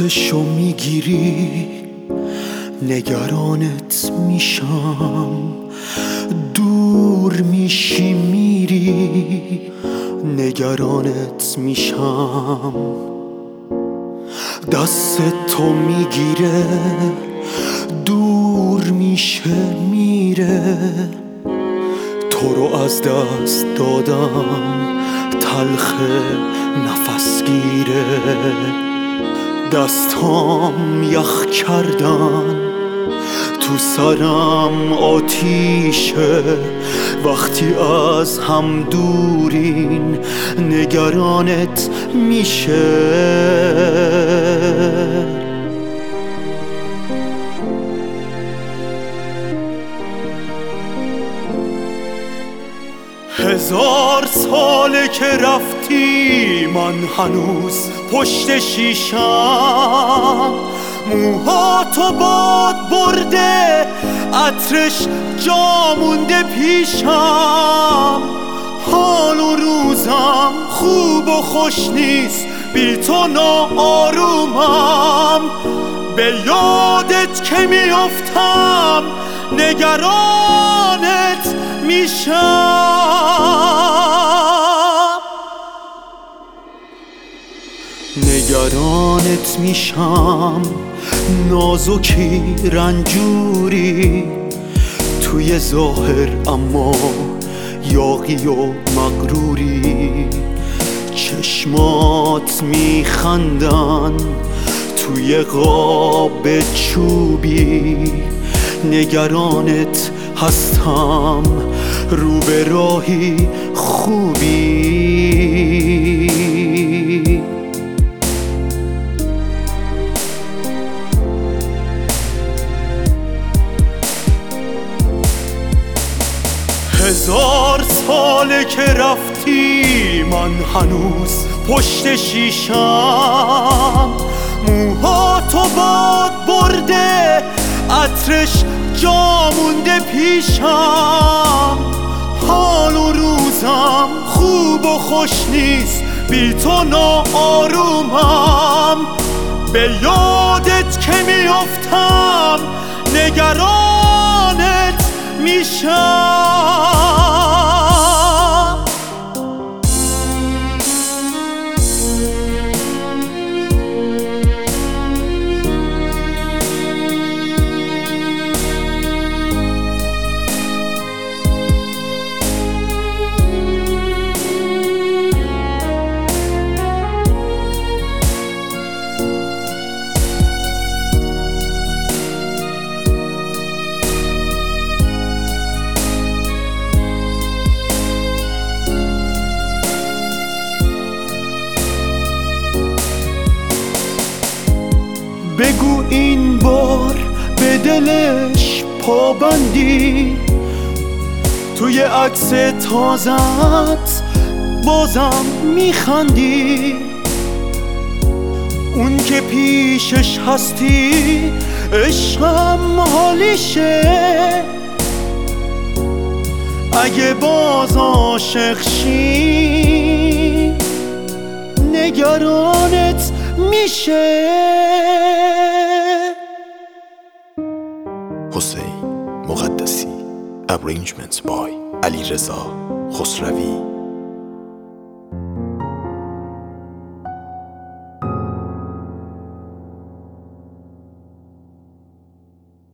دستشو میگیری نگرانت میشم، دور میشی میری نگرانت میشم. دست تو میگیره دور میشه میره، تو رو از دست دادم تلخ نفسگیره. دستام یخ کردن تو سرم آتیشه، وقتی از هم دورین نگرانت میشه. هزار ساله که رفتی من هنوز پشت شیشم، موهاتو باد برده عطرش جا مونده پیشم. حال و روزم خوب و خوش نیست بی تو ناآرومم، به یادت که میافتم نگرانت میشم. نگرانت میشم نازکی رنجوری توی ظاهر اما یاغی و مغروری. چشمات میخندن توی قاب چوبی، نگرانت هستم رو به راهی خوبی. هزار ساله که رفتی من هنوز پشت شیشم، موهاتو باد برده عطرش جا مونده پیشم. حال و روزم خوب و خوش نیست بی تو ناآرومم، به یادت که میافتم نگرانت میشم. بگو این بار به دلش پابندی، توی عکس تازت بازم میخندی. اون که پیشش هستی عشقم حالیشه، اگه باز عاشق شی نگرانت میشه. حسین مقدسی. Arrangements by علیرضا خسروی.